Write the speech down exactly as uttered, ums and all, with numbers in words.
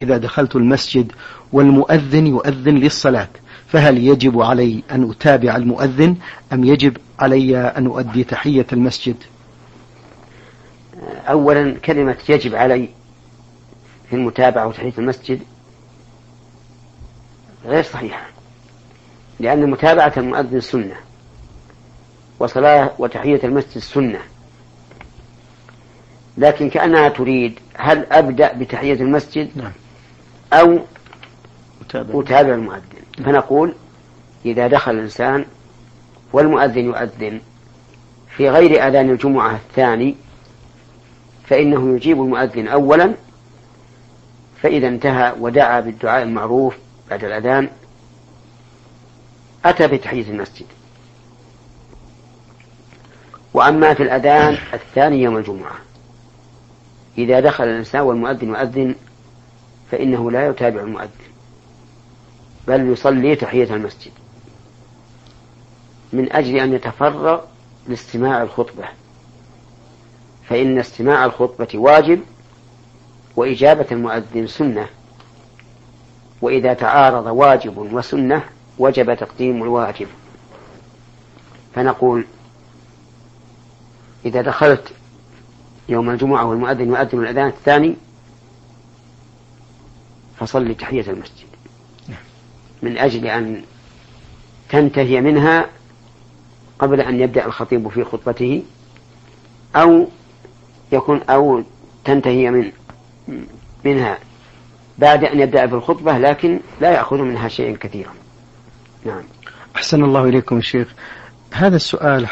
إذا دخلت المسجد والمؤذن يؤذن للصلاة، فهل يجب علي أن أتابع المؤذن أم يجب علي أن أؤدي تحية المسجد؟ أولا كلمة يجب علي في المتابعة وتحية المسجد غير صحيحة، لأن متابعة المؤذن سنة وصلاة وتحية المسجد سنة، لكن كأنها تريد هل أبدأ بتحية المسجد أو أتابع المؤذن. فنقول إذا دخل الإنسان والمؤذن يؤذن في غير أذان الجمعة الثاني فإنه يجيب المؤذن أولا، فإذا انتهى ودعا بالدعاء المعروف بعد الأذان أتى بتحية المسجد. وأما في الأذان الثاني يوم الجمعة إذا دخل الإنسان والمؤذن يؤذن فإنه لا يتابع المؤذن بل يصلي تحية المسجد من أجل أن يتفرغ لاستماع الخطبة، فإن استماع الخطبة واجب وإجابة المؤذن سنة، وإذا تعارض واجب وسنة وجب تقديم الواجب. فنقول إذا دخلت يوم الجمعة والمؤذن يؤذن الأذان الثاني فصلي تحية المسجد من أجل أن تنتهي منها قبل أن يبدأ الخطيب في خطبته، أو يكون أو تنتهي من منها بعد أن يبدأ في الخطبة لكن لا يأخذ منها شيئا كثيرا. نعم. أحسن الله إليكم الشيخ. هذا السؤال